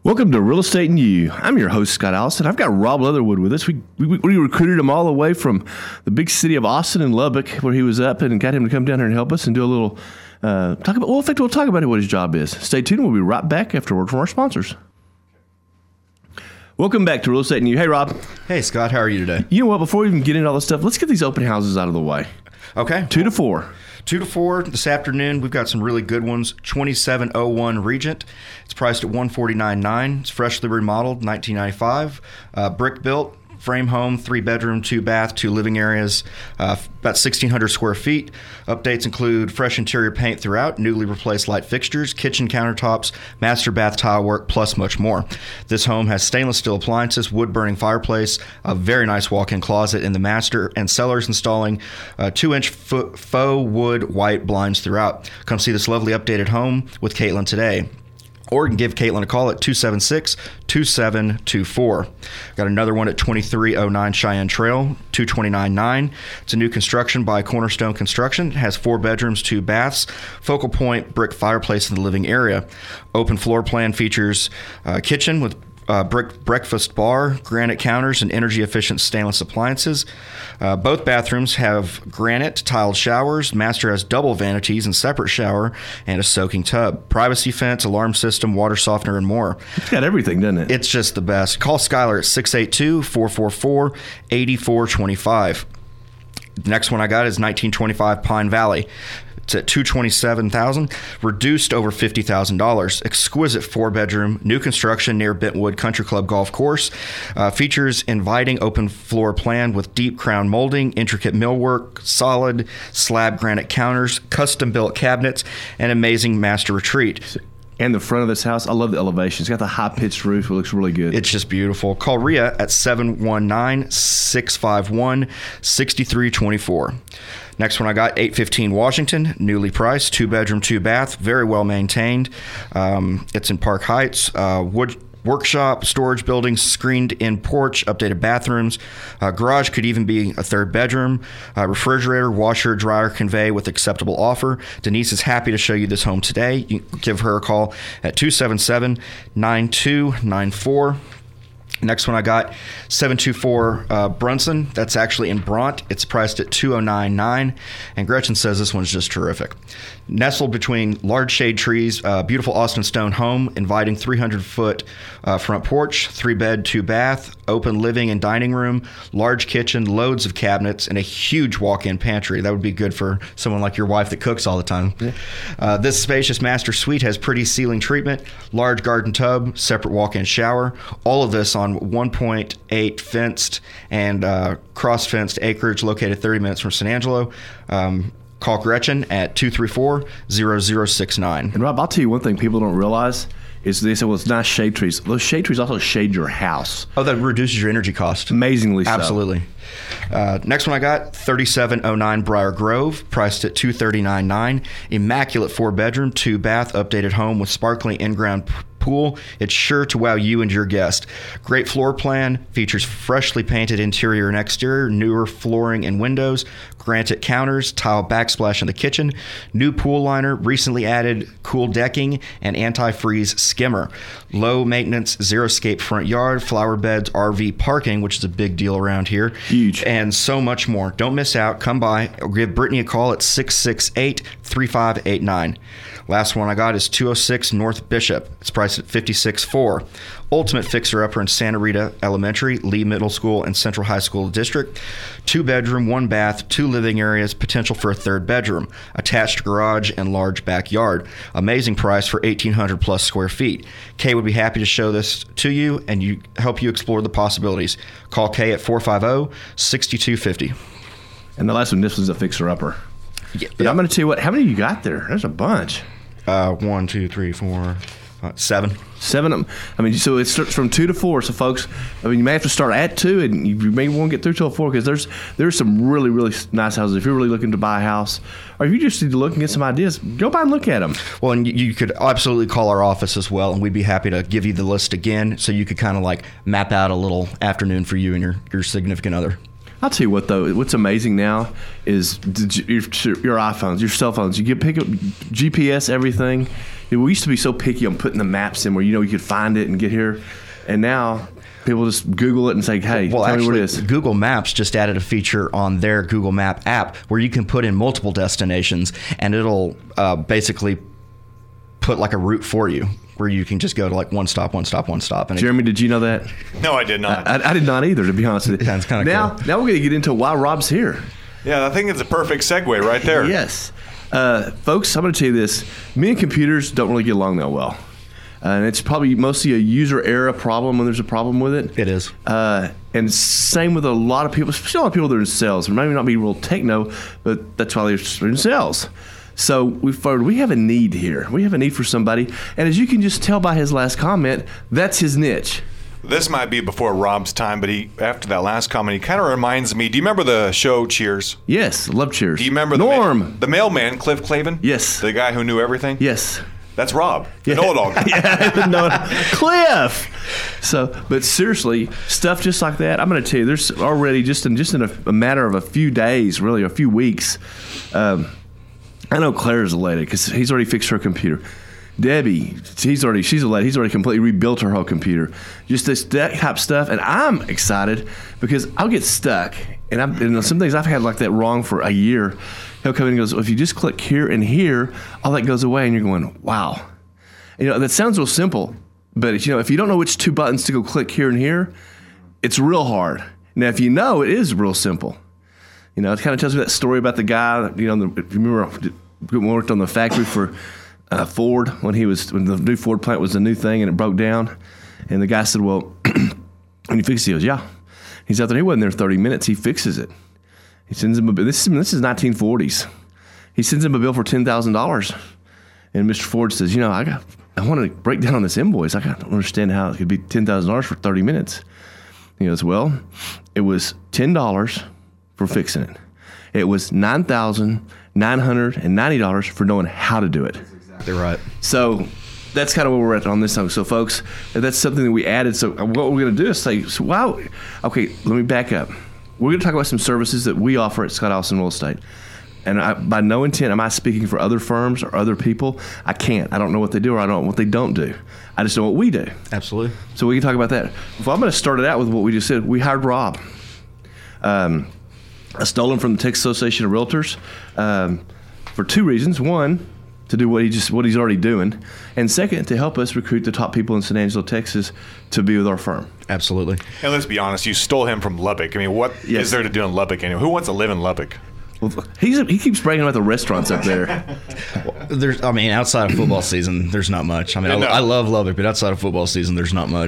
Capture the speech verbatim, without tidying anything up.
Welcome to Real Estate and You. I'm your host, Scott Allison. I've got Rob Leatherwood with us. We, we we recruited him all the way from the big city of Austin and Lubbock, where he was up, and got him to come down here and help us and do a little uh, talk about. Well, in fact, we'll talk about what his job is. Stay tuned. We'll be right back after a word from our sponsors. Welcome back to Real Estate and You. Hey, Rob. Hey, Scott. How are you today? You know what? Before we even get into all this stuff, let's get these open houses out of the way. Okay. Two to four. Two to four this afternoon. We've got some really good ones. twenty-seven oh one Regent. It's priced at one forty-nine nine. It's freshly remodeled, nineteen ninety-five. Uh, brick built, frame home, three bedroom, two bath, two living areas, uh, about sixteen hundred square feet. Updates include fresh interior paint throughout, newly replaced light fixtures, kitchen countertops, master bath tile work, plus much more. This home has stainless steel appliances, wood burning fireplace, a very nice walk-in closet in the master, and sellers installing uh, two inch fo- faux wood white blinds throughout. Come see this lovely updated home with Caitlin today. Or you can give Caitlin a call at two seven six, two seven two four. Got another one at twenty-three oh nine Cheyenne Trail, two twenty-nine nine. It's a new construction by Cornerstone Construction. It has four bedrooms, two baths, focal point brick fireplace in the living area. Open floor plan features a kitchen with Uh, brick breakfast bar, granite counters, and energy-efficient stainless appliances. Uh, both bathrooms have granite tiled showers. Master has double vanities and separate shower and a soaking tub. Privacy fence, alarm system, water softener, and more. It's got everything, doesn't it? It's just the best. Call Skylar at six eight two, four four four, eight four two five. The next one I got is nineteen twenty-five Pine Valley. It's at two hundred twenty-seven thousand dollars, reduced over fifty thousand dollars. Exquisite four-bedroom, new construction near Bentwood Country Club Golf Course. Uh, features inviting open floor plan with deep crown molding, intricate millwork, solid slab granite counters, custom-built cabinets, and amazing master retreat. And the front of this house, I love the elevation. It's got the high-pitched roof. It looks really good. It's just beautiful. Call Rhea at seven one nine, six five one, six three two four. Next one I got, eight fifteen Washington, newly priced, two-bedroom, two-bath, very well-maintained. Um, it's in Park Heights. Uh, wood workshop, storage building, screened-in porch, updated bathrooms. Uh, garage could even be a third bedroom. Uh, refrigerator, washer, dryer, convey with acceptable offer. Denise is happy to show you this home today. You can give her a call at two seven seven, nine two nine four. Next one I got, seven two four uh, Brunson. That's actually in Bront. It's priced at two oh nine nine, and Gretchen says this one's just terrific. Nestled between large shade trees, uh, beautiful Austin stone home, inviting three hundred foot uh, front porch, three bed, two bath, open living and dining room, large kitchen, loads of cabinets, and a huge walk-in pantry. That would be good for someone like your wife that cooks all the time. Yeah. Uh, this spacious master suite has pretty ceiling treatment, large garden tub, separate walk-in shower, all of this on one point eight fenced and uh, cross-fenced acreage located thirty minutes from San Angelo. Um, call Gretchen at two three four, zero zero six nine. And Rob, I'll tell you one thing people don't realize is they say, well, it's nice shade trees. Those shade trees also shade your house. Oh, that reduces your energy cost. Amazingly so. Absolutely. Uh, next one I got, thirty-seven oh nine Briar Grove, priced at two thirty-nine nine. Immaculate four-bedroom, two-bath, updated home with sparkling in-ground p- pool. It's sure to wow you and your guest. Great floor plan, features freshly painted interior and exterior, newer flooring and windows, granite counters, tile backsplash in the kitchen, new pool liner, recently added cool decking, and anti-freeze skimmer. Low maintenance, zero-scape front yard, flower beds, R V parking, which is a big deal around here. Huge. And so much more. Don't miss out. Come by or give Brittany a call at six six eight, three five eight nine. Last one I got is two oh six North Bishop. It's priced at fifty-six four. Ultimate fixer-upper in Santa Rita Elementary, Lee Middle School, and Central High School District. Two bedroom, one bath, two living areas, potential for a third bedroom, attached garage, and large backyard. Amazing price for eighteen hundred plus square feet. Kay would be happy to show this to you and you help you explore the possibilities. Call Kay at four five zero, six two five zero. And the last one, this was a fixer-upper. Yeah, but yeah. I'm going to tell you what, how many you got there? There's a bunch. Uh, one, two, three, four, five, seven. Seven of them. I mean, so it starts from two to four. So, folks, I mean, you may have to start at two, and you may want to get through till four because there's there's some really, really nice houses. If you're really looking to buy a house, or if you just need to look and get some ideas, go by and look at them. Well, and you could absolutely call our office as well, and we'd be happy to give you the list again so you could kind of like map out a little afternoon for you and your, your significant other. I'll tell you what, though, what's amazing now is your, your iPhones, your cell phones. You get pick up G P S everything. We used to be so picky on putting the maps in where you know you could find it and get here, and now people just Google it and say, "Hey, well, tell actually, me where it is." Google Maps just added a feature on their Google Map app where you can put in multiple destinations, and it'll uh, basically put like a route for you, where you can just go to like one stop, one stop, one stop. And Jeremy, did you know that? No, I did not. I, I did not either, to be honest with you. Yeah, it's kinda now, cool. now we're going to get into why Rob's here. Yeah, I think it's a perfect segue right there. Yes. Uh, folks, I'm going to tell you this. Me and computers don't really get along that well. Uh, and it's probably mostly a user error problem when there's a problem with it. It is. Uh, and same with a lot of people, especially a lot of people that are in sales. Maybe not be real techno, but that's why they're in sales. So we found we have a need here. We have a need for somebody. And as you can just tell by his last comment, that's his niche. This might be before Rob's time, but he after that last comment, he kind of reminds me. Do you remember the show Cheers? Yes, love Cheers. Do you remember Norm? the, ma- the mailman, Cliff Clavin? Yes. The guy who knew everything? Yes. That's Rob, the Yeah. know-it-all guy. Yeah, no, Cliff. So, but seriously, stuff just like that. I'm going to tell you, there's already just in just in a, a matter of a few days, really a few weeks. Um, I know Claire's elated because he's already fixed her computer. Debbie, he's already she's elated. He's already completely rebuilt her whole computer. Just this that type of stuff, and I'm excited because I'll get stuck, and I'm and some things I've had like that wrong for a year. He'll come in and goes, well, if you just click here and here, all that goes away, and you're going, wow. You know, that sounds real simple, but you know, if you don't know which two buttons to go click here and here, it's real hard. Now, if you know, it is real simple. You know, it kind of tells me that story about the guy. You know, the, if you remember when we worked on the factory for uh, Ford when he was when the new Ford plant was a new thing and it broke down, and the guy said, well, when you fix it, he goes, yeah. He's out there. He wasn't there thirty minutes. He fixes it. He sends him a bill. This is, this is nineteen forties. He sends him a bill for ten thousand dollars. And Mister Ford says, you know, I got, I want to break down on this invoice. I don't understand how it could be ten thousand dollars for thirty minutes. He goes, well, it was ten dollars for fixing it. It was nine thousand nine hundred ninety dollars for knowing how to do it. That's exactly right. So that's kind of where we're at on this time. So, folks, that's something that we added. So what we're going to do is say, so wow, okay, let me back up. We're going to talk about some services that we offer at Scott Allison Real Estate. And I, by no intent am I speaking for other firms or other people. I can't. I don't know what they do or I don't know what they don't do. I just know what we do. Absolutely. So we can talk about that. Well, I'm going to start it out with what we just said. We hired Rob. Um, I stole him from the Texas Association of Realtors um, for two reasons. One, to do what he just what he's already doing, and second, to help us recruit the top people in San Angelo, Texas, to be with our firm. Absolutely. And let's be honest, you stole him from Lubbock. I mean, what Yes. is there to do in Lubbock anyway? Who wants to live in Lubbock? Well, he's he keeps bragging about the restaurants up there. There's, I mean, outside of football season, there's not much. I mean, Yeah, no. I, I love Lubbock, but outside of football season, there's not much.